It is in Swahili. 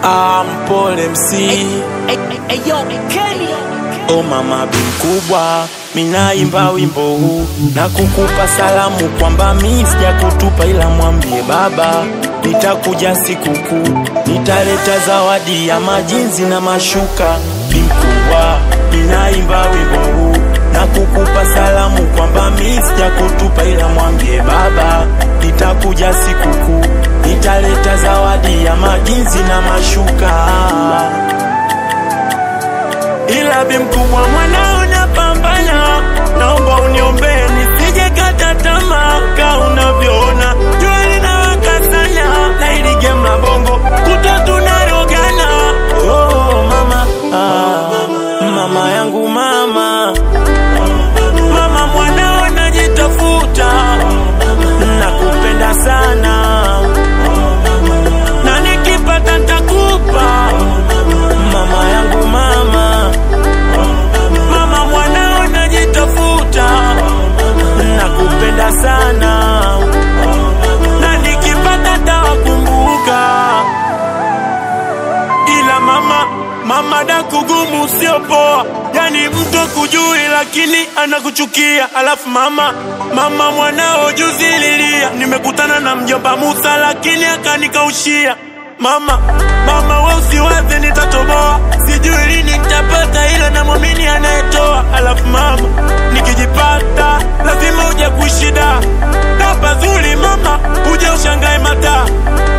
Mpole MC. Oh mama mkubwa, minaimba wimbo huu na kukupa salamu kwamba mimi sijakutupa, ila mwambie baba nitakuja sikukuu, nitaleta zawadi ya majinzi na mashuka. Mkubwa, minaimba wimbo huu na kukupa salamu kwamba mimi sijakutupa, ila mwambie baba nitakuja sikukuu, nitaleta zawadi ya majinzi na mashuka. Ila mkubwa mwanao napambana, naomba uniombee nisije kata tamaa. Kama unavyoona jua linawaka sana, na hili game la bongo kuto tunarogana. Oh mama, mama yangu mama, mama mwanao najitafuta, nakupenda sana, na nikipata nitakupa. Mama yangu mama, mama mwanao najitafuta, nakupenda sana, na nikipata nitakumbuka. Ila mama da kugumu sio poa, yani mtu kujui lakini anakuchukia. Alafu mama mwanao juzi lilia, nimekutana na mjomba Musa lakini akanikaushia. Mama wewe usiwaze nitatoboa, sijui lini nitapata, ila namwamini anayetoa. Alafu mama nikijipata lazima uje kuishida, na pazuri mama uje ushangae mata.